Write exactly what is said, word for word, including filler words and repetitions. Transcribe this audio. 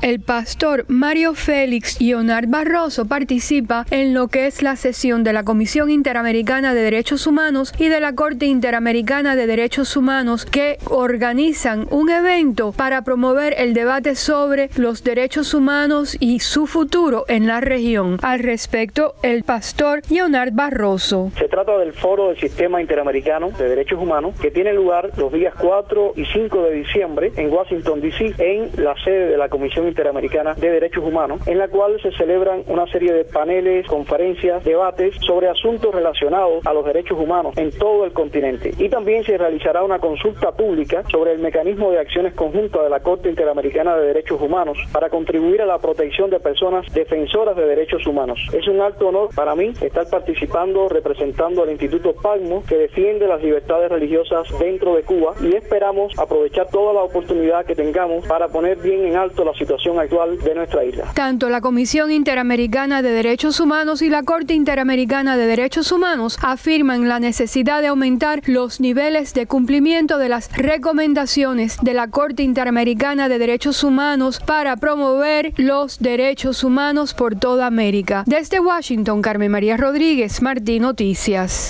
El pastor Mario Félix Leonard Barroso participa en lo que es la sesión de la Comisión Interamericana de Derechos Humanos y de la Corte Interamericana de Derechos Humanos, que organizan un evento para promover el debate sobre los derechos humanos y su futuro en la región. Al respecto, el pastor Leonard Barroso. Se trata del Foro del Sistema Interamericano de Derechos Humanos, que tiene lugar los días cuatro y cinco de diciembre en Washington, D C, en la sede de la Comisión Interamericana de Derechos Humanos, en la cual se celebran una serie de paneles, conferencias, debates sobre asuntos relacionados a los derechos humanos en todo el continente. Y también se realizará una consulta pública sobre el mecanismo de acciones conjuntas de la Corte Interamericana de Derechos Humanos para contribuir a la protección de personas defensoras de derechos humanos. Es un alto honor para mí estar participando representando al Instituto PACMO, que defiende las libertades religiosas dentro de Cuba, y esperamos aprovechar toda la oportunidad que tengamos para poner bien en alto la situación actual de nuestra isla. Tanto la Comisión Interamericana de Derechos Humanos y la Corte Interamericana de Derechos Humanos afirman la necesidad de aumentar los niveles de cumplimiento de las recomendaciones de la Corte Interamericana de Derechos Humanos para promover los derechos humanos por toda América. Desde Washington, Carmen María Rodríguez, Martín Noticias.